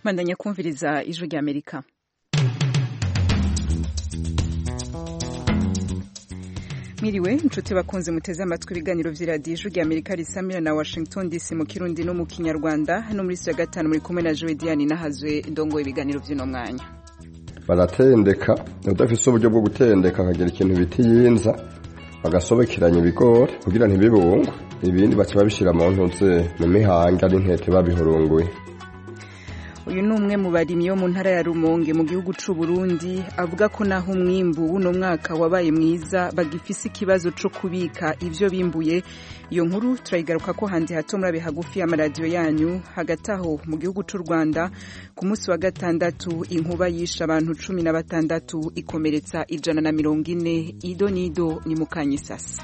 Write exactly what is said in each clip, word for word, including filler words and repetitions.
bandanya kumviriza ijwi rya Amerika. Miriwe inshuti bakunze muteze amatwi ibiganiro vy'iradiyo ijwi rya Amerika risamira na Washington D C mu Kirundi no mu Kinyarwanda. Hano muri ya gatanu muri kumwe na Joe Diane nahazwe ndongo ibiganiro vy'ino mwanya. Baratendeka udafise uburyo bwo gutendeka akagira ikintu biti yinza bagasobekeranya ibigori kugira ntibibungwe ibindi baca babishira mu ntuze mu mihanga ari ntete babihurunguye. Uyu ni umwe mu barimyi bo mu ntara ya Rumonge mu gihugu c'u Burundi avuga ko naho umwimbu uno mwaka wabaye mwiza bagifise ikibazo co kubika ivyo bimbuye. Iyo nkuru turayigaruka ko handi hato murabe hagufi y'amaradiyo yanyu. Hagati aho mu gihugu c'u Rwanda ku munsi wa gatandatu inkuba yisha abantu cumi na batandatu ikomeretsa ijana na mirongo ine. Ido nido ni Mukanyisasi.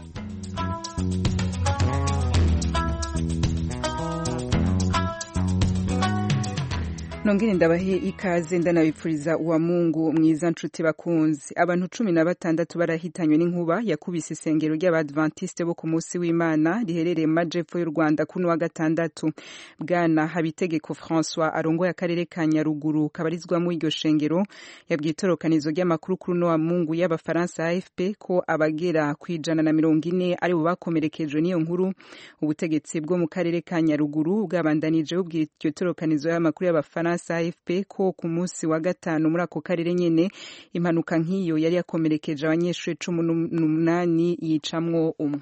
Nongere ndabahe ikaze ndanabipfuriza uwa Mungu mwiza nshuti bakunzi. Abantu cumi na batandatu barahitanywe n'inkuba yakubise isengero ry'Abadventiste bo ku munsi w'Imana riherereye mu majepfo y'u Rwanda kuno wa gatandatu. Bwana Habitegeko François arongoye akarere ka Nyaruguru kabarizwamo iryo shengero yabwiye itorokanizo ry'amakuru kuri no wa Mungu y'Abafaransa A F P ko abagera kwijana na mirongo ine ari bo bakomerekejwe n'iyo nkuru. Ubutegetsi bwo mu karere ka Nyaruguru bwabandanije bubwiye iryo torokanizo y'amakuru y'Abafaransa A F P ko ku munsi wa gatanu muri ako karere nyene impanuka nk'iyo yari yakomerekeje abanyeshuri cumi n'umunani yicamwo umwe.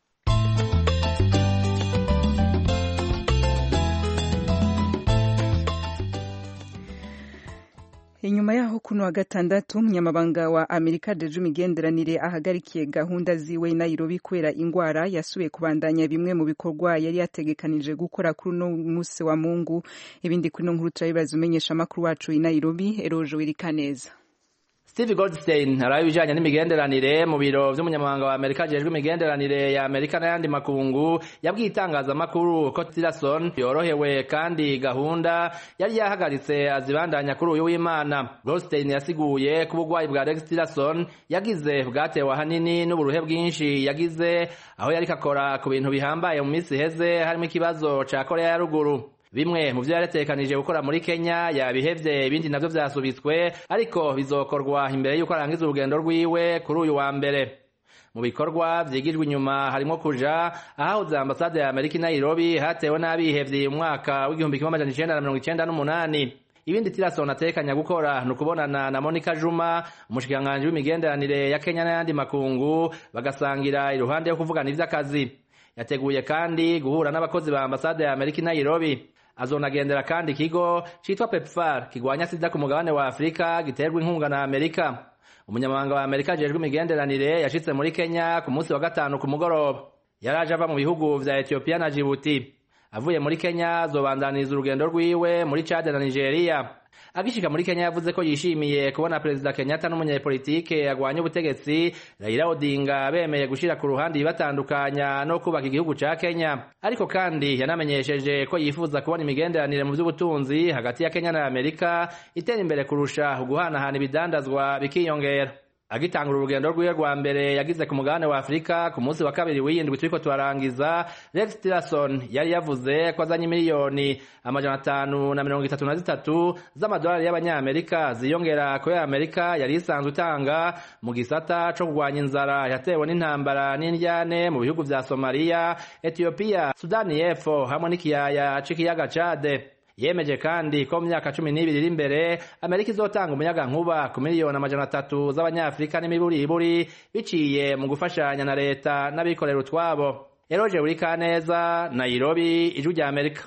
Inyuma yaho kuno wa gatandatu umunyamabanga wa Amerika Deju Migenderanire ahagarikiye gahunda ziwe Nairobi kubera ingwara yasubiye kubandanya bimwe mu bikorwa yari yategekanije gukora kuri no musi wa Mungu. Ibindi kuri no nkuru turabibaza umenyesha makuru wacu i Nairobi Eroje Wirikaneza. Steve Goldstein araye bijanye n'imigenderanire mu biro vy'umunyamabanga wa Amerika jejwe imigenderanire ya Amerika n'ayandi makungu yabwiye itangazamakuru ko Tillerson yorohewe kandi gahunda yari yahagaritse azibandanya kuri uyu w'Imana. Goldstein yasiguye ku bugwayi bwa Rex Tillerson yagize bwatewe hanini n'uburuhe bwinshi yagize aho yari kakora ku bintu bihambaye mu misi heze harimo ikibazo ca Korea ya ruguru. Bimwe mu vyo yaretekanije gukora muri Kenya yabihevye ibindi navyo vyasubitswe ariko bizokorwa imbere yuko arangiza urugendo rwiwe kuri uyu wa mbere. Mu bikorwa vyigijwe inyuma harimo kuja ahahoze ambasade ya Amerika i Nairobi hatewe n'abihevye mu mwaka w'igihumbi kimwe amajana icenda na mirongo icenda n'umunani. Ibindi Tillerson atekanya gukora nukubonana na Monica Juma umushikiranganji w'imigenderanire ya Kenya n'ayandi makungu bagasangira iruhande yo kuvugana ivy'akazi. Yateguye kandi guhura n'abakozi ba ambasade ya Amerika i Nairobi. Azonagendera kandi ikigo citwa PEPFAR kigwanya sida ku mugabane wa Afrika giterwa inkunga na Amerika. Umunyamabanga wa Amerika jejwe imigenderanire yashitse muri Kenya ku munsi wa gatanu ku mugoroba. Yaraje ava mu bihugu vya Ethiopia na Djibouti. Avuye muri Kenya azobandaniza urugendo rwiwe muri Chad na Nigeria. Agishika muri Kenya yavuze ko yishimiye kubona Perezida Kenyatta n'umunyapolitike agwanya ubutegetsi Raila Odinga bemeye gushira ku ruhande ibatandukanya no kubaka igihugu ca Kenya. Ariko kandi yanamenyesheje ko yifuza kubona imigenderanire mu by'ubutunzi hagati ya Kenya na Amerika itera imbere kurusha guhanahana ibidandazwa bikiyongera. Agitangura urugendo rwiwe rwa mbere yagize ku mugabane wa Afrika ku munsi wa kabiri w'iyindwi turiko twarangiza, Rex Tillerson yari yavuze ko azanye miliyoni amajana atanu na mirongo itatu na zitatu z'amadolari y'abanyamerika ziyongera ko ya Amerika yari isanzwe utanga mu gisata co kurwanya inzara yatewe n'intambara n'indyane mu bihugu vya Somalia, Ethiopia, Sudani y'Epfo hamwe n'ikiyaya c'ikiyaga Chad. Yemeje kandi ko mu myaka cumi n'ibiri iri imbere Amerika izotanga umuyaga nkuba ku miliyoni amajana atatu z'abanyafrika n'imiburiburi biciye mu gufashanya na leta n'abikorera utwabo. Eroje Wirikaneza, Nairobi, Ijwi rya Amerika.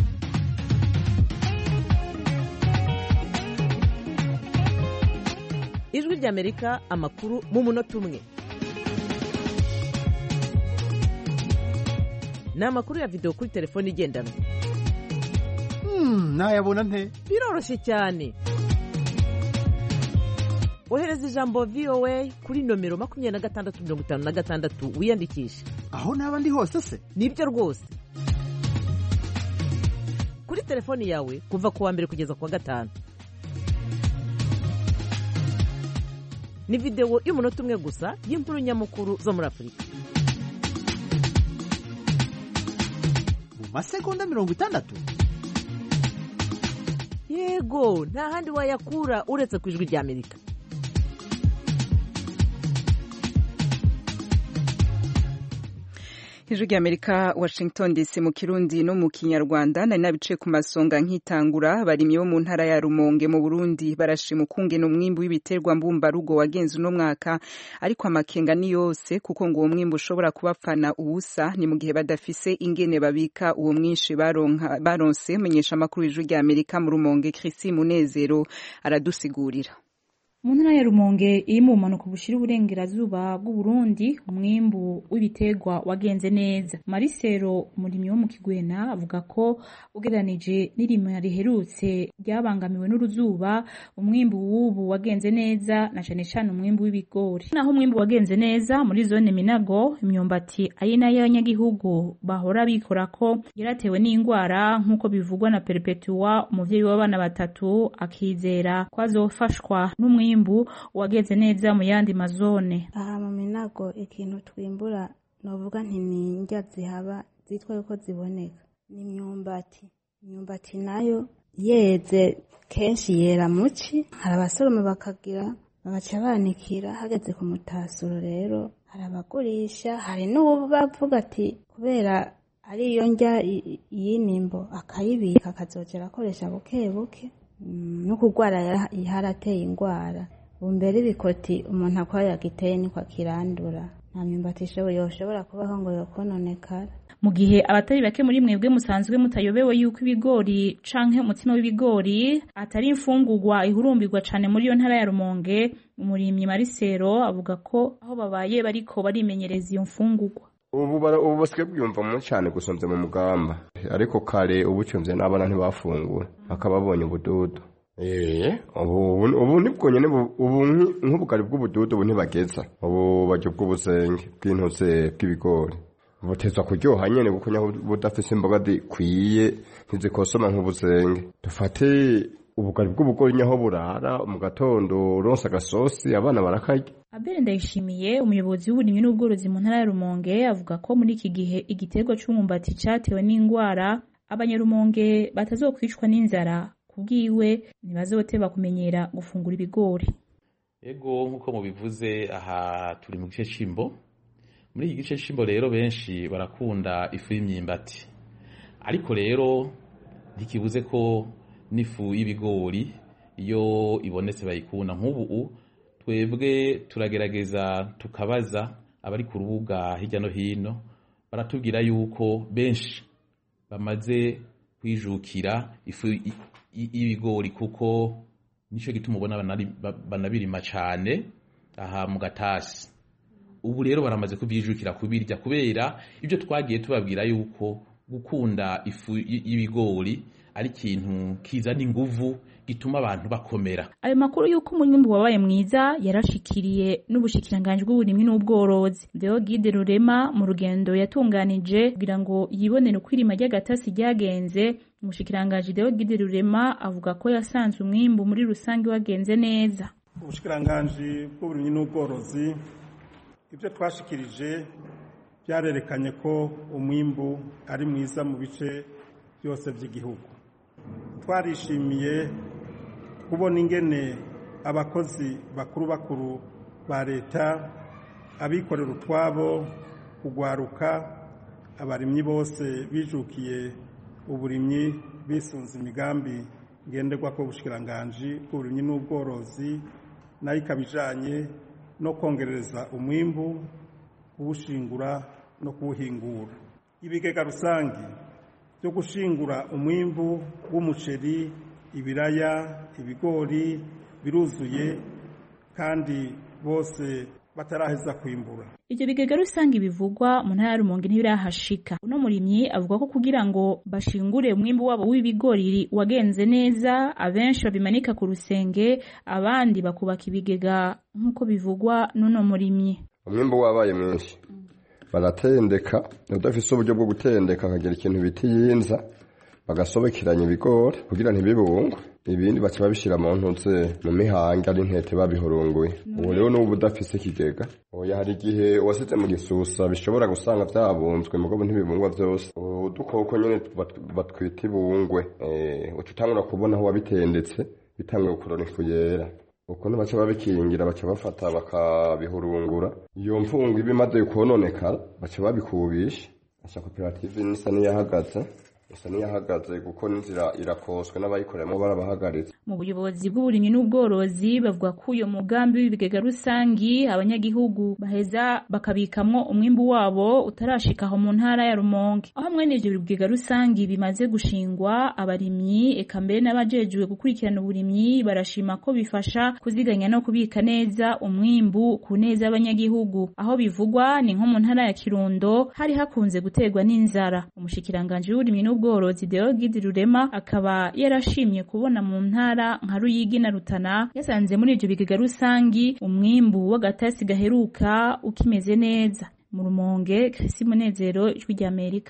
Ijwi rya Amerika, amakuru mu munota umwe. Ni amakuru ya video kuri telefone igendanwa. Hmm, nayabona nte? Biroroshye cyane. Ohereza ijambo V O A kuri nomero makumyabiri na gatandatu mirongo itanu na gatandatu wiyandikisha. Aho naba ndi hose se? Nibyo rwose. Kuri telefoni yawe kuva ku wa mbere kugeza ku wa gatanu. Ni video y'umunota umwe gusa y'inkuru nyamukuru zo muri Afrika. Mu masegonda mirongo itandatu. yego nta handi wayakura uretse ku ijwi rya Amerika. Ijwi rya Amerika, Washington D C mu Kirundi no mu Kinyarwanda. Nari nabice ku masonga nkitangura. Abarimyi bo mu ntara ya Rumonge mu Burundi barashima ukungene umwimbu w'ibiterwa mbumbarugo wagenze uno mwaka, ariko amakenga ni yose kuko ngo uwo mwimbu ushobora kubapfana ubusa ni mu gihe badafise ingene babika uwo mwinshi baronka baronse. Menyesha amakuru y'Ijwi rya Amerika mu Rumonge, Chrisi Munezero aradusigurira. Mu ntara ya Rumonge iri mu manuko bushira uburengerazuba bw'u Burundi, umwimbu w'ibiterwa wagenze neza. Marisero umurimyi wo mu Kigwena avuga ko ugeranije n'irima riherutse ryabangamiwe n'uruzuba, umwimbu w'ubu wagenze neza, na cane cane umwimbu w'ibigori. Naho umwimbu wagenze neza muri zone Minago, imyumbati ari nayo abanyagihugu bahora bikora ko yaratewe n'ingwara nk'uko bivugwa na Perpetua, umuvyeyi w'abana batatu, akizera ko azofashwa n'umwimbu umwimbu wageze neza mu yandi mazone. Aha mu Minago ikintu twimbura novuga nti ni indya zihaba zitwa yuko ziboneka ni imyumbati. Imyumbati nayo yeze kenshi yera muci, hari abasoroma bakagira bagaca banikira, hageze ku mutasuro rero hari abagurisha, hari n'ubu bavuga ati kubera ari iyo ndya y'inimbo akayibika akazogera akoresha buke buke. No kugwara yarateye ingwara. Umbere ibikoti umuntu akwa yagiteye niko akirandura. Nta myumbati yoshobora kubaho ngo yokononekara. Mu gihe abatari bake muri mwebwe musanzwe mutayobewe yuko ibigori canke umutima w'ibigori atari imfungurwa ihurumbirwa cane muri yo ntara ya Rumonge, umurimyi Marisero avuga ko aho babaye bariko barimenyereza iyo mfungurwa. Ubu bara ubu basike byumva mu cyane gusomze mu mugamba, ariko kare ubu cyumvye n'abana ntibafungura akababonye ubududu. Eh ubu ubu nibwo nyene ubu nk'ubugari bw'ubududu ubu ntibageza, ubu bajye bw'ubusenge bw'intose bw'ibigori butezwa kuryoha nyene kuko nyaho budafise imboga dikwiye ntizikosoma nk'ubusenge. Dufate ubugari bw'ubugori nyaho burara mu gatondo ronsa gasosi abana barakarya. Abere Ndayishimiye umuyobozi w'uburimyi n'ubworozi mu ntara ya Rumonge avuga ko muri iki gihe igiterwa c'umwumbati catewe n'ingwara, abanyarumonge batazokwicwa n'inzara, kubwiwe ntibazoteba kumenyera gufungura ibigori. Ego nkuko mubivuze aha turi mu gice c'imbo. Muri iki gice c'imbo rero benshi barakunda ifu y'imyimbati, ariko rero ntikibuze ko n'ifu y'ibigori iyo ibonetse bayikunda. Nk'ubu twebwe turagerageza tukabaza abari ku rubuga hirya no hino, baratubwira yuko benshi bamaze kwijukira ifu y'ibigori kuko nico gituma ubona banabirima cane aha mu gatasi. Ubu rero baramaze kubyijukira kubirya kubera ibyo twagiye tubabwira yuko gukunda ifu y'ibigori ari ikintu kizana inguvu gituma abantu bakomera. Ayo makuru yuko umwimbu wabaye mwiza yarashikiriye n'ubushikiranganje bw'uburimyi n'ubworozi. Deogide Rurema mu rugendo yatunganije kugira ngo yibonere ukwirima ry'agatasi ryagenze, umushikiranganje Deogide Rurema avuga ko yasanze umwimbu muri rusange wagenze neza. Ubushikiranganje bw'uburimyi n'ubworozi ibyo twashikirije byarerekanye ko umwimbu ari mwiza mu bice byose by'igihugu. Twarishimiye kubona ingene abakozi bakuru bakuru ba leta, abikorera utwabo, kugwaruka, abarimyi bose bijukiye uburimyi bisunze imigambi ngenderwa ko ubushikiranganje bw'uburimyi n'ubworozi nayo ikabijanye no kongereza umwimbu, kuwushingura no kuwuhingura. Ibigega rusangi byo gushingura umwimbu w'umuceri, ibiraya, ibigori biruzuye kandi bose bataraheza kwimbura. Ivyo bigega rusangi bivugwa mu ntara ya Rumonge ntibirahashika. Uno murimyi avuga ko kugira ngo bashingure umwimbu wabo w'ibigori wagenze neza, abenshi babimanika ku rusenge, abandi bakubaka ibigega nk'uko bivugwa n'uno murimyi. Umwimbu wabaye mwinshi, baratendeka, udafise uburyo bwo gutendeka akagira ikintu biti yinza, bagasobekeranya ibigori kugira ntibibungwe. ibindi baca babishira mu ntuze mu mihange ari intete babihurunguye ubu rero n'ubu udafise ikigega oya hari igihe wasize mu gisusa bishobora gusanga vyabunzwe mugabo ntibibungwa vyose udukoko nyene batwita ibungwe uca utangura kubona aho wabitendetse bitanguye gukorora ifu yera ukuntu baca babikingira baca bafata bakabihurungura iyo mfungu iba imaze kononekara baca babikubisha aca koperative nisa niyahagaze isa niyahagaze kuko n'inzira irakoswe n'abayikoreramo barabahagaritse. Mu buyobozi bw'uburimyi n'ubworozi bavuga ko uyo mugambi w'ibigega rusangi abanyagihugu baheza bakabikamwo umwimbu wabo utarashikaho mu ntara ya Rumonge. Aho mwene ivyo bigega rusangi bimaze gushingwa abarimyi eka mbere n'abajejwe gukurikirana uburimyi barashima ko bifasha kuziganya no kubika neza umwimbu ku neza abanyagihugu. Aho bivugwa ni nko mu ntara ya Kirundo hari hakunze guterwa n'inzara. Umushikiranganje w'uburimyi n'ubworozi Deogide Rurema akaba yarashimye kubona mu ntara nka Ruyigi na Rutana yasanze muri ivyo bigega rusangi umwimbu w'agatasi gaheruka ukimeze neza. Mu Rumonge, Chris Munezero, Ijwi rya Amerika.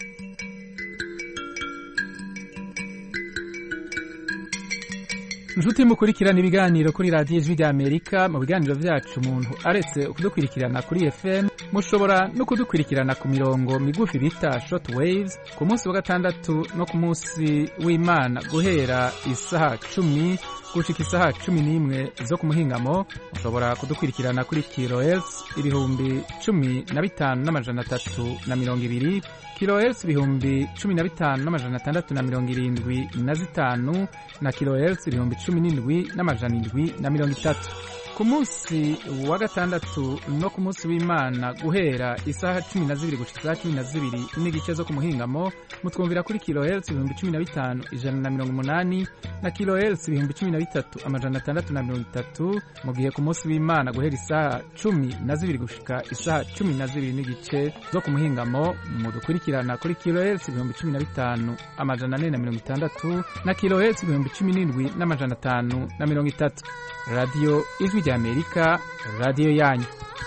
Njuti mukurikirana ibiganiro kuri radio Ijwi rya Amerika. Mu biganiro vyacu umuntu aretse kudukurikirana kuri F M mushobora no kudukurikirana ku mirongo migufi bita short waves ku munsi wa gatandatu no ku munsi w'Imana guhera isaha cumi gushika isaha cumi n'imwe zo ku muhingamo. Mushobora kudukurikirana kuri kilohertz ibihumbi cumi na bitanu n'amajana atatu na mirongo ibiri, kilohertz ibihumbi cumi na bitanu n'amajana atandatu na mirongo irindwi na zitanu na kilohertz ibihumbi cumi n'indwi n'amajana indwi na mirongo itatu. Ku munsi wa gatandatu no ku munsi w'Imana guhera isaha cumi na zibiri gushika isaha cumi na zibiri n'igice zo ku muhingamo mutwumvira kuri kilohertz ibihumbi cumi na bitanu ijana na mirongo umunani na kilohertz ibihumbi cumi na bitatu amajana atandatu na mirongo itatu, mu gihe ku munsi w'Imana guhera isaha cumi na zibiri gushika isaha cumi na zibiri n'igice zo ku muhingamo mudukurikirana kuri kilohertz ibihumbi cumi na bitanu amajana ane na mirongo itandatu na kilohertz ibihumbi cumi n'indwi n'amajana atanu na mirongo itatu. Radio Ijwi rya Amerika, radio yanyu.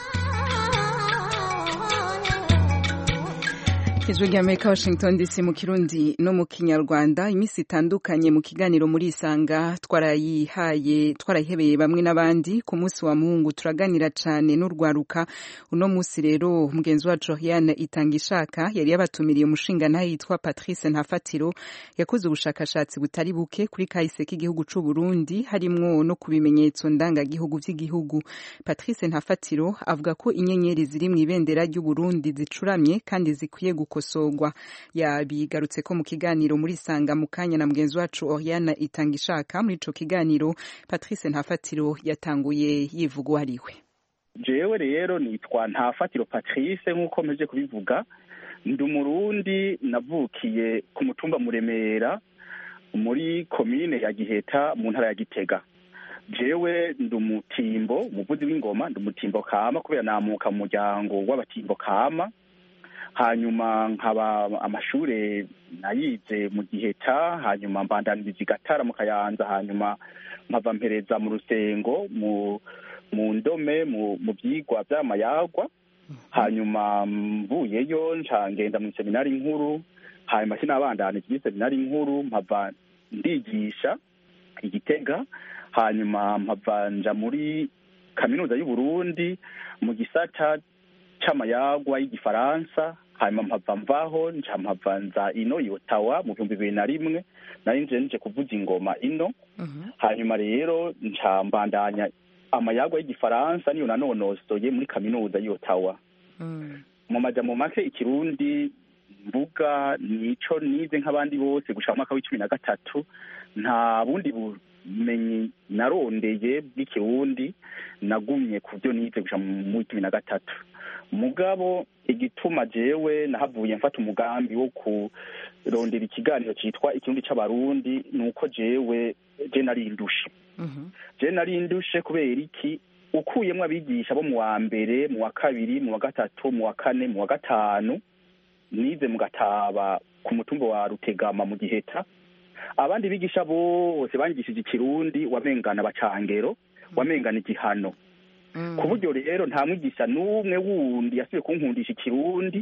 Ijwi rya Amerika, Washington D C, mu Kirundi no mu Kinyarwanda. Imisi itandukanye mu kiganiro muri Isanga twarayihaye twarayihebeye bamwe n'abandi. Ku munsi wa Mungu turaganira cane n'urwaruka. Uno munsi rero mugenzi wacu Oriane Itangishaka yari yabatumiriye umushinga ntaye yitwa Patrice Ntafatiro yakoze ubushakashatsi butari buke kuri kahise k'igihugu c'u Burundi harimwo no kubimenyetso ndanga gihugu vy'igihugu. Patrice Ntafatiro avuga ko inyenyeri ziri mu ibendera ry'u Burundi zicuramye kandi zikwiye kosogwa. Yabigarutse ko mu kiganiro muri Sanga mu kanya na mugenzi wacu Oriane Itangishaka. Muri ico kiganiro Patrice Ntafatiro yatanguye yivuga ariwe. Jewe rero nitwa Ntafatiro Patrice nk'uko mpeje kubivuga, ndi umurundi navukiye ku mutumba Muremera muri komine ya Giheta mu ntara ya Gitega. Jewe ndi umutimbo umuvuzi w'ingoma, ndi umutimbo kama kubera namuka mu muryango w'abatimbo kama. Hanyuma nkaba amashure nayize mu Giheta, hanyuma mbandaniriza igatara mu Kayanza, hanyuma mpava mpereza mu Rusengo mu mu ndome mu byigwa by'amayagwa. Hanyuma mvuyeyo nca ngenda mu seminari nkuru, hanyuma sinabandanije mu seminari nkuru mpava ndigisha Igitega, hanyuma mpava nja muri kaminuza y'u Burundi mu gisata c'amayagwa y'igifaransa. Hanyuma mpava mvaho nca mpava nza ino i Ottawa mu bihumbi bibiri na rimwe nari nje nje kuvuza ingoma ino. Uh-huh. Hanyuma rero nca mbandanya amayagwa y'igifaransa niyo nanonosoye muri kaminuza y'i Ottawa. Uh-huh. Mu majambo make ikirundi mvuga nico nize nk'abandi bose gushaka mwaka w'icumi na gatatu. Nta bundi bumenyi narondeye bw'ikirundi, nagumye ku byo nize gushaka mu cumi na gatatu. Mugabo igituma jewe nahavuye mfata umugambi wo kurondera ikiganiro citwa Ikirundi c'Abarundi nuko jewe je narindushe. Mhm. Je narindushe kubera iki? Ukuyemwe abigisha bo mu wa mbere, mu wa kabiri, mu wa gatatu, mu wa kane, mu wa gatanu, nize mu Gataba ku mutumba wa Rutegama mu Giheta. Abandi bigisha bose banyigishije ikirundi wamengana bacangero, wamengana igihano. Mm. Ku buryo rero nta mwigisha n'umwe wundi yasubiye kunkundisha ikirundi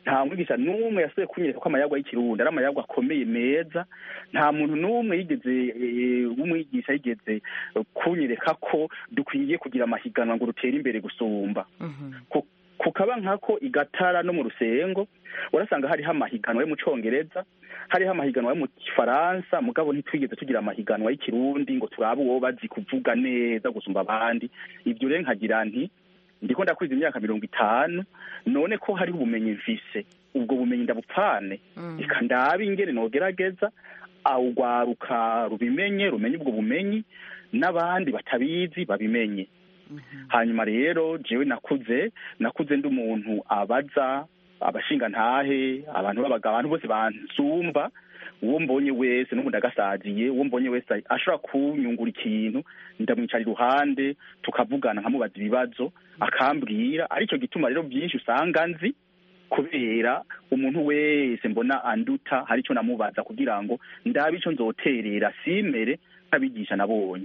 nta mwigisha n'umwe yasuye kunyereka ko amayagwa y'ikirundi ari amayagwa akomeye meza, nta muntu n'umwe yigeze w'umwigisha yigeze kunyereka ko dukwiye kugira amahiganwa ngo rutere imbere gusumba. Kukaba nkako igatara no mu Rusengo urasanga hariho amahiganwa yo mu Congereza, hariho amahiganwa yo mu Kifaransa, mugabo ntitwigeze tugira amahiganwa y'ikirundi ngo turabe uwo bazi kuvuga neza gusumba abandi. Ibyo rero nkagira nti ndiko ndakwiza imyaka mirongo itanu none ko hariho ubumenyi mfise, ubwo bumenyi ndabupfane reka ndabe ingene nogerageza awugwaruka rubimenye rumenye ubwo bumenyi n'abandi batabizi babimenye. Hanyuma rero jewe nakuze nakuze ndi umuntu abaza abashinga ntahe abantu babaga abantu bose bansumba, uwo mbonye wese n'ubundi agasaziye, uwo mbonye wese ashobora kunyungura ikintu ndamwicara iruhande tukavugana nkamubaza ibibazo akambwira. Aricyo gituma rero byinshi usanga nzi kubera umuntu wese mbona anduta hari icyo namubaza kugira ngo ndabe icyo nzoterera simere nkabigisha nabonye.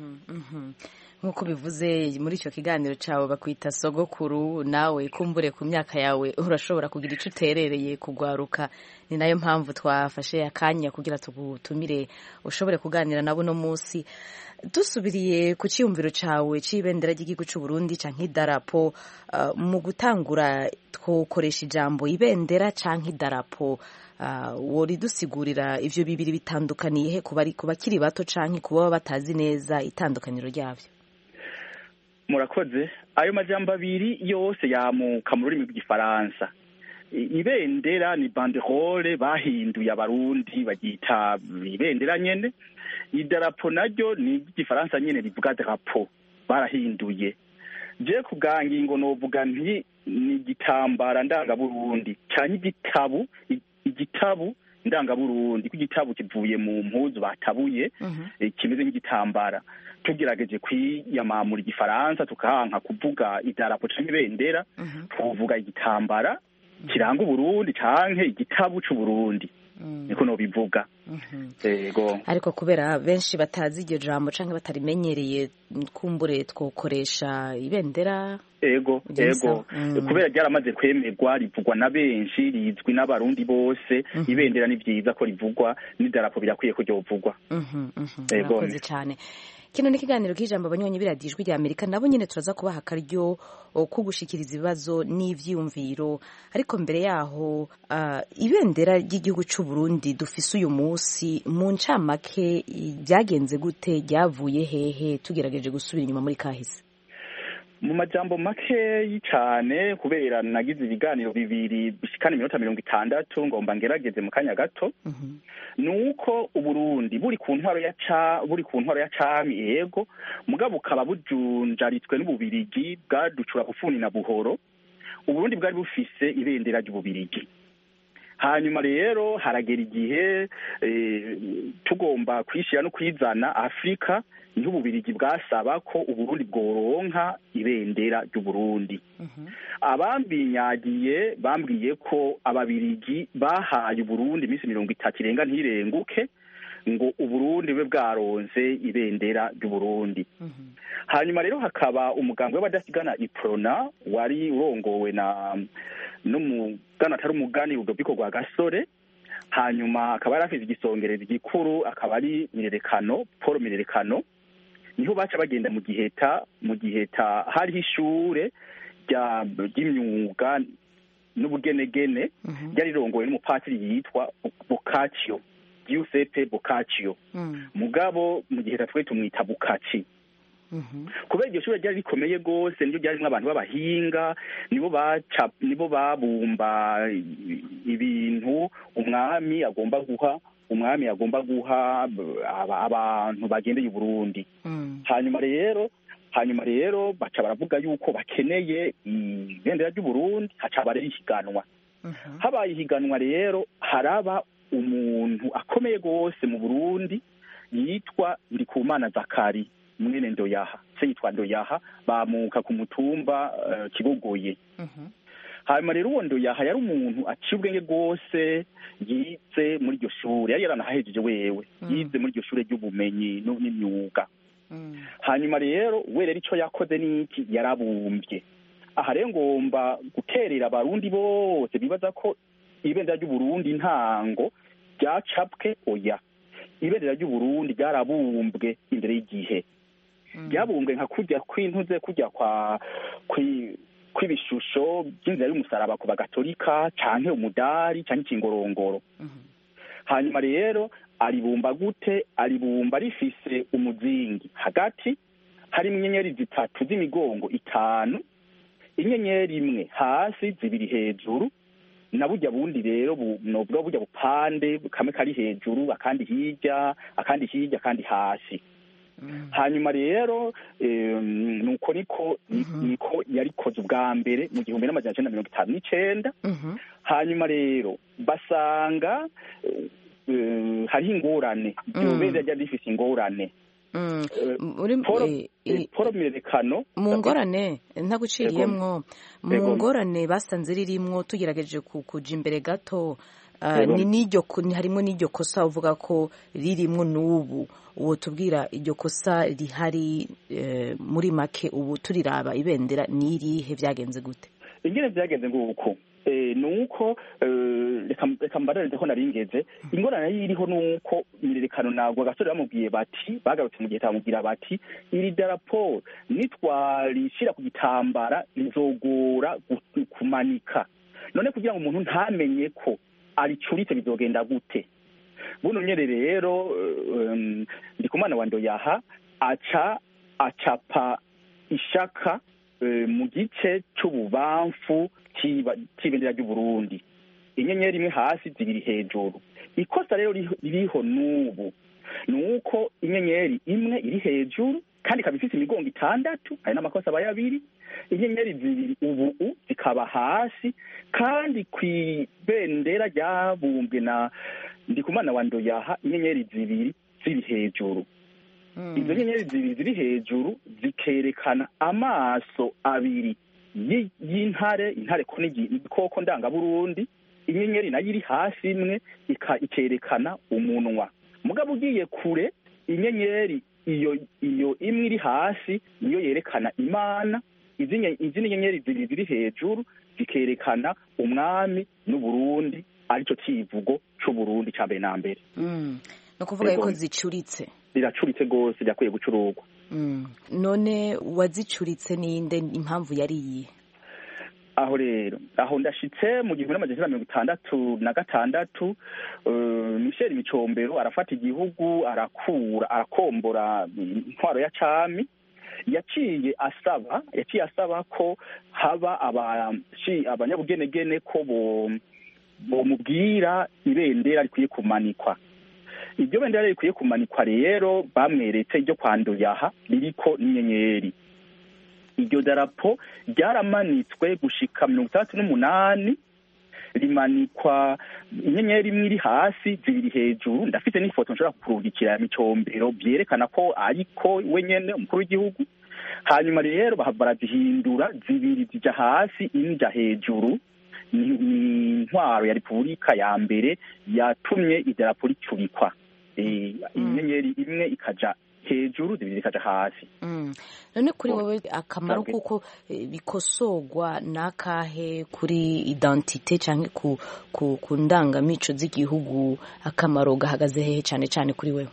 nk'uko bivuze muri icyo kiganiro cyawe bakwita sogokuru, nawe kumbure ku myaka yawe urashobora kugira icyo uterereye kugwaruka. Ni nayo mpamvu twafashe akanya kugira tugutumire ushobore kuganira nabo no munsi. Dusubiriye ku cyiyumviro cyawe cy'ibendera ry'igihugu cy'u Burundi canke idarapo, uh, mu gutangura twokoresha ijambo ibendera canke idarapo, uh, wori dusigurira ivyo bibiri bitandukaniye he kuba ku bakiri bato canke kuba batazi neza itandukaniro ryavyo? Murakoze. Ayo majambo abiri yose yamuka mu rurimi rw'igifaransa. Ibendera ni banderole bahinduye abarundi bagita ibendera nyene. Idarapo naryo ni igifaransa nyene bivuga drapo barahinduye. Je kugangi ngo novuga nti ni igitambara ndanga Burundi cyane igitabu igitabu ndanga Burundi, kugitabu kivuye mu mpuzu batabuye kimeze nk'igitambara. Tugerageje kwiyamamura igifaransa tukahanka kuvuga idarapo canke ibendera, tuvuga igitambara kiranga Burundi canke igitabu c'u Burundi, niko no bivuga. Yego. Ariko kubera benshi batazi iryo jambo canke batarimenyereye, kumbure twokoresha ibendera. Ego, ego. Kubera ryaramaze kwemerwa rivugwa na benshi, rizwi n'abarundi bose. Ibendera ni vyiza ko rivugwa, n'idarapo birakwiye ko ryovugwa. Ego cyane. Kino ni kiganiro k'ijambo abanyonyi biradijwe rya Amerika, nabo nyene turaza kubaha akaryo ko gushikiriza ibibazo n'ivyiyumviro. Ariko mbere yaho, uh, ibendera ry'igihugu cy'u Burundi dufise uyu munsi mu ncamake byagenze gute, ryavuye hehe, tugerageje gusubira inyuma muri kahise? Mu majambo makeyi cyane kubera nagize ibiganiro bibiri bishikana iminota mirongo itandatu ngomba ngerageze mu kanya gato. Nuko Uburundi buri ku ntwaro ya ca buri ku ntwaro ya cami yego, mugabo ukaba bujunjaritswe n'Ububirigi bwaducura bufuni na buhoro. Uburundi bwari bufise ibendera ry'Ububirigi. Hanyuma rero haragera igihe e, tugomba kwishira no kwizana Afrika, niho Ububirigi bwasaba ko Uburundi bworonka ibendera ry'Uburundi. Abambinyagiye bambwiye ko Ababirigi bahaye Uburundi iminsi mirongo itatu irenga ntirenguke ngo Uburundi bwe bwaronse ibendera ry'Uburundi. Hanyuma rero hakaba umugambi w'abadasigana Iprona wari urongowe na n'umugana atari umugani Rudoviko rwa Gasore. Hanyuma akaba yarafise igisongereza gikuru, akaba ari Mirerekano, Paul Mirerekano. Niho baca bagenda mu Giheta, mu Giheta hariho ishure ry'imyuga n'ubugenegene ryari rongowe n'umupatiri yitwa Boccaccio, Giuseppe Boccaccio. Mugabo mu Giheta twe tumwita Bukaci. Kubera iryo shure ryari rikomeye gose, niryo ryarimwo abantu b'abahinga, nibo baca nibo babumba ibintu umwami agomba guha umwami agomba guha abantu bagendeye Burundi. Hanyuma rero hanyuma rero baca baravuga yuko bakeneye ibendera ry'u Burundi, haca bare ihiganwa. Habaye ihiganwa rero haraba umuntu akomeye gose mu Burundi yitwa Ndikumana Zakari mwene Ndoyaha, se yitwa Ndoyaha, bamuka ku mutumba uh, Kibogoye. Hanyuma rero uwo Ndoyaha yari umuntu aciye ubwenge gose, yize muri iryo shure, yari yaranahejeje wewe, yize muri iryo shure ry'ubumenyi n'imyuga. Hanyuma rero we rero ico yakoze niki, yarabumbye aha rero ngomba guterera abarundi bose bibaza ko ibendera ry'uburundi ntango ryacapwe oya ibendera ry'uburundi ryarabumbwe imbere y'igihe ryabumbwe nka kujya kw'intuze kujya kwa kw'ibishusho by'inzira y'umusaraba ku bagatolika canke umudari canke ikingorongoro hanyuma rero aribumba gute aribumba rifise umuzingi hagati harimo inyenyeri zitatu z'imigongo itanu inyenyeri imwe hasi zibiri hejuru na burya bundi rero nobwo burya bupande kamwe kari hejuru akandi hirya akandi hirya akandi hasi hanyuma rero nuko niko niko yarikoze ubwa mbere mu gihumbi n'amajana icenda mirongo itanu n'icenda hanyuma rero basanga hariho ingorane iryo bendera ryari rifise ingorane poro mirerekano mu ngorane ntaguciriyemwo mu ngorane basanze ririmwo tugerageje kuja imbere gato ni n'iryo harimo n'iryo kosa uvuga ko ririmwo n'ubu uwo tubwira iryo kosa rihari muri make ubu turiraba ibendera n'irihe byagenze gute ingene byagenze nguko nuko reka mbararize ko naringeze ingorane yiriho nuko imirerekano nagwa gasore bamubwiye bati bagarutse mu gihe tamubwira bati iri darapo nitwarishira ku gitambara izogora kumanika none kugira ngo umuntu ntamenye ko aricuritse bizogenda gute buno nyere rero ndikumana wa Ndoyaha aca acapa ishaka mu gice c'ububamfu c'ibendera ry'uburundi inyenyeri imwe hasi zibiri hejuru ikosa rero ririho n'ubu nuko inyenyeri imwe iri hejuru kandi ikaba ifise imigongo itandatu hari n'amakosa aba yabiri inyenyeri zibiri ubu zikaba hasi kandi kw'ibendera ryabumbwe na Ndikumana wa Ndoyaha inyenyeri zibiri ziri hejuru izo nyenyeri zibiri ziri hejuru zikerekana amaso abiri y'intare intare ko n'igikoko ndangaburundi inyenyeri nayo iri hasi imwe ikerekana umunwa mugabo ugiye kure inyenyeri iyo iyo imwe iri hasi niyo yerekana imana izindi nyenyeri zibiri ziri hejuru zikerekana umwami n'uburundi aricyo kivugo c'uburundi ca mbere na mbere no kuvuga yuko zicuritse ziracuritse rwose zirakwiye gucurugwa none wazicuritse ninde impamvu yari iyihe aho rero aho ndashitse mu gihumbi n'amajana mirongo itandatu na gatandatu Michel Micombero arafata igihugu arakura arakombora intwaro ya cami yaciye asaba yaciye asaba ko haba abanyabugenegene ko bo bomubwira ibendera rikwiye kumanikwa iryo bendera rikwiye kumanikwa rero bamweretse iryo kwa Ndoyaha ririko n'inyenyeri iryo darapo ryaramanitswe gushika mirongo itandatu n'umunani rimanikwa inyenyeri imwe iri hasi zibiri hejuru ndafite n'ifoto nshobora kurungikira ya Micombero byerekana ko ariko we nyene umukuru w'igihugu hanyuma rero barazihindura zibiri zija hasi inja hejuru ni intwaro ya Repubulika ya mbere yatumye idarapo ricurikwa inyenyeri imwe ikaja hejuru zibiri zikaja hasi none kuri wowe akamaro kuko bikosogwa nakahe kuri identite canke ku ku ndangamico z'igihugu akamaro gahagaze hehe cane cane kuri wewe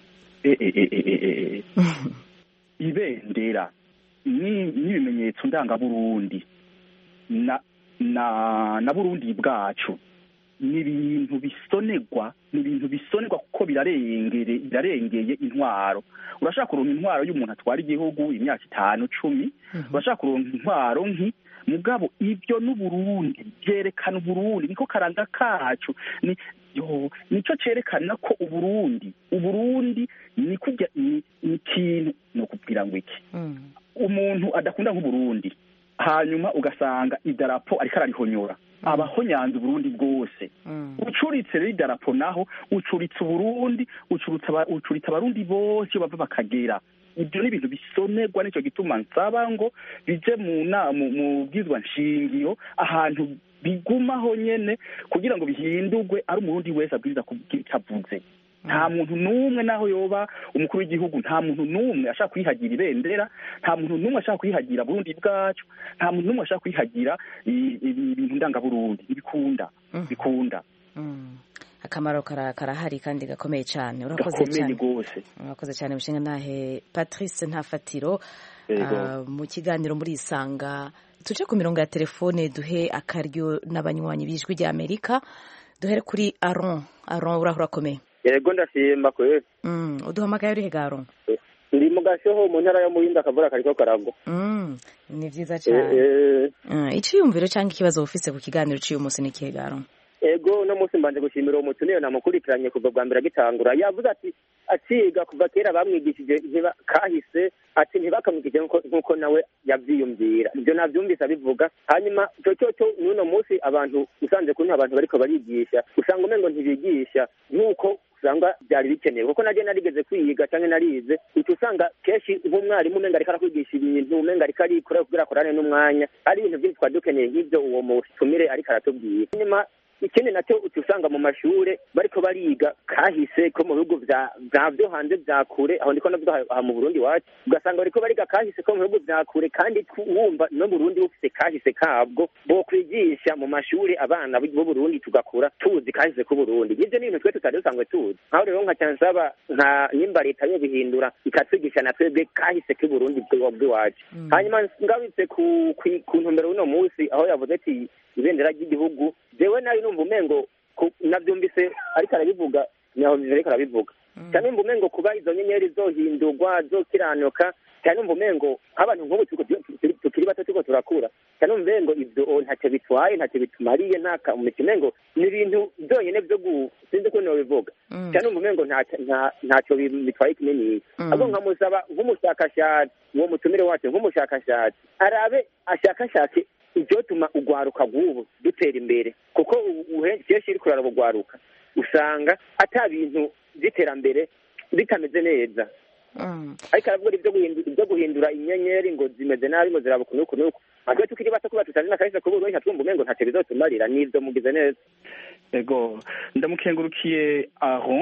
ibendera ni n'ibimenyetso ndangaburundi na na na Burundi bwacu ni ibintu bisonerwa ni ibintu bisonerwa kuko birarengere birarengeye intwaro urashaka kuronka intwaro y'umuntu atwara igihugu imyaka itanu cumi urashaka kuronka intwaro nki mugabo ibyo n'Uburundi byerekana Uburundi niko karanga kacu ni yo nico cerekana ko Uburundi Uburundi ni kujya ni ikintu no kubwira ngo iki umuntu adakunda nk'Uburundi hanyuma ugasanga idarapo ariko ararihonyora abahonyanze Burundi bwose ucuritse rero idarapo naho ucuritse Burundi ucuritse ucuritse abarundi bose bava bakagera ibyo ni ibintu bisonerwa nicyo gituma nsaba ngo bije mu mu bwizwa nshingiro ahantu bigumaho nyene kugira ngo bihindurwe ari umurundi wese abwiriza kubwira itavuze nta muntu n'umwe naho yoba umukuru w'igihugu nta muntu n'umwe ashaka kwihagira ibendera nta muntu n'umwe ashaka kwihagira Burundi bwacu nta muntu n'umwe ashaka kwihagira ibintu ndangaburundi ibikunda bikunda akamaro karahari kandi gakomeye cyane urakoze cyane urakoze cyane mushinga ntahe Patrice Ntafatiro mu kiganiro muri Isanga tuje ku mirongo ya telefone duhe akaryo n'abanywanyi b'ijwi rya Amerika duhere kuri Aron Aron urahura komeye yego ndashimba kwe mm uduhamagaye uri hegaro ndi mu gashoho mu ntara yo muhinda akavura kariko karagwa mm ni vyiza cyane eh uh, iciyumviro cyangwa ikibazo ufise ku kiganiro ciyo umunsi ni kigaro ego no munsi mbanje gushimira uwo mutunero namukurikiranye kuva bwa mbere gitangura yavuze ati aciga kuva kera bamwigishije ntiba kahise ati ntibakamwigije nkuko nawe yavyiyumvira ibyo navyumvise abivuga hanyuma cyo cyo cyo nuno munsi abantu usanze kuri abantu bariko barigisha usanga umengo ntibigisha nkuko usanga byari bikenewe kuko naje narigeze kwiga cyangwa narize uti usanga keshi nk'umwarimu umenga ariko arakwigisha ibintu umenga ariko arikora kugira akorane n'umwanya ari ibintu byinshi twadukeneye nk'ibyo uwo mutumire ariko aratubwira hanyuma ikindi nacyo usanga mu mashure bariko bariga kahise ko mu bihugu vya byo hanze vya kure aho ndiko navuga aha mu Burundi wacu ugasanga bariko bariga kahise ko mu bihugu vya kure kandi wumva no mu Burundi bufise kahise kabwo bo kwigisha mu mashure abana b'u Burundi tugakura tuzi kahise ko Burundi ivyo ni ibintu twe tutari dusanzwe tuzi aho rero nka cyansaba nka nimba leta yo bihindura ikatwigisha na twebwe kahise ko Burundi bwo wacu hanyuma ngabitse ku ku ntumbero uno munsi aho yavuze ati ibendera ry'igihugu jewe nayo numva umengo navyumvise ariko arabivuga naho ariko arabivuga cyane numva umengo kuba izo nyenyeri zohindurwa zokiranuka cyane numva umengo abantu nk'ubu tukiri bato tuko turakura cyane numva umengo ivyo ntacyo bitwaye ntacyo bitumariye ntaka umengo ni ibintu byonyene byo sinzi ko nobivuga cyane numva umengo ntacyo bitwaye kinini ahubwo nkamusaba nk'umushakashatsi uwo mutumire wacu nk'umushakashatsi arabe ashakashake ibyo tuma ugwaruka rw'ubu dutera imbere kuko kenshi iri kurara bugwaruka usanga ata bintu by'iterambere bitameze neza ariko aravuga ibyo guhindura inyenyeri ngo zimeze nabi ngo ziraba ukuntu ukuntu natwe tukiri bato kuba tutari n'akahise ko Burundi twumva umengo ntacyo bizotumarira n'ibyo mugize neza ego ndamukengurukiye aho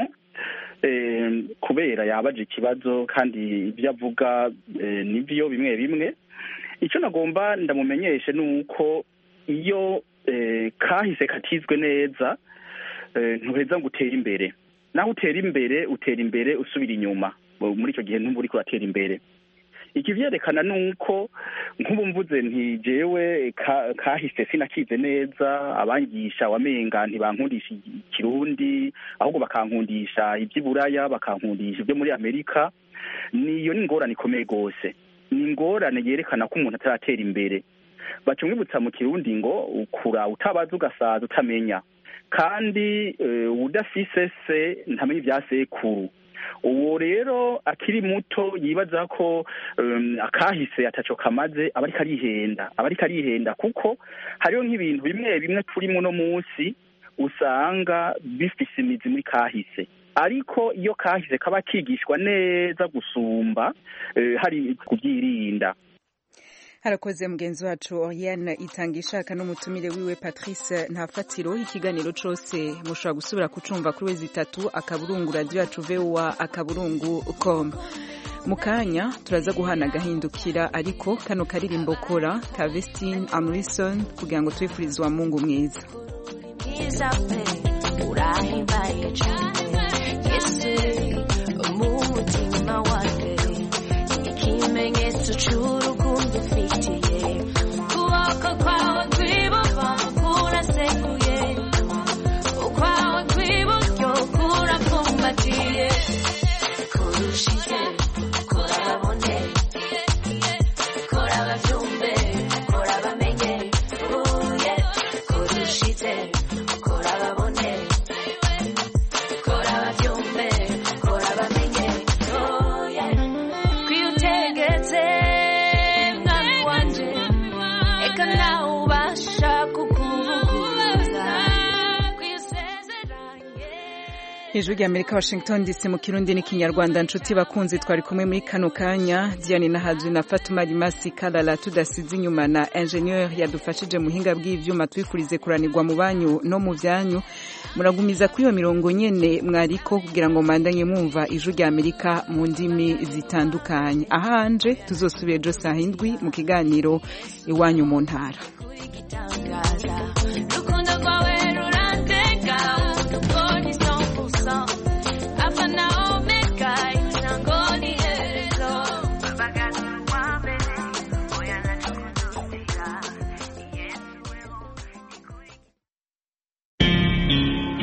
kubera yabaje ikibazo kandi ibyo avuga nibyo bimwe bimwe icyo nagomba ndamumenyeshe ni uko iyo kahise katizwe neza ntuheza ngo utere imbere naho utera imbere utera imbere usubira inyuma muri icyo gihe ntumva uriko uratera imbere iki vyerekana ni uko nk'ubu mvuze nti jewe kahise sinakize neza abangisha wamenga ntibankundisha ikirundi ahubwo bakankundisha iby'iburaya bakankundisha ibyo muri Amerika niyo ni ingorane ikomeye rwose ni ingorane yerekana ko umuntu ataratera imbere bacumwibutsa mu kirundi ngo ukura utabaza ugasaza utamenya kandi udafise se ntamenya ibya sekuru uwo rero akiri muto yibaza ko akahise ataco kamaze aba ariko arihenda aba ariko arihenda kuko hariho nk'ibintu bimwe bimwe turimo no munsi usanga bifise imizi muri kahise ariko iyo kahise kaba kigishwa neza gusumba hari kubyirinda harakoze mugenzi wacu Oriane itanga ishaka n'umutumire wiwe Patrice Ntafatiro ikiganiro cose mushobora gusubira kucumva kuri wezi itatu akaburungu radio yacu V O A akaburungu com mukanya turaza guhana gahindukira ariko kano karirimbo kora ka Vestine Amrison kugira ngo twifurizwa Mungu mwiza urahimbaye cyane Yesu umutima wake ikimenyetso cy'urukundo ufitiye ukuboko kwawe kw'iburyo kurasekuye ukwawe kw'iburyo kurapfumbatiye kurushije kora babone kora bavyumve kora bamenye uye kurushije kora babone kora bavyumve kora bamenye uye kwiutegetse mwami wanje eka nawe ubasha kukuvuguruza Ijwi rya Amerika Washington D C mu Kirundi n'ikinyarwanda nshuti bakunzi twari kumwe muri kano kanya Diane na Hadri na Fatuma Rimasi Kalala tudasize inyuma na ingenieur yadufashije muhinga bw'ivyuma twifurize kuranirwa mu banyu no mu vyanyu muragumiza kuri iyo mirongo nyene mwariko kugira ngo mandanye mwumva ijwi rya Amerika mu ndimi zitandukanye. Ahanje tuzosubira ejo saa indwi mu kiganiro iwanyu mu ntara.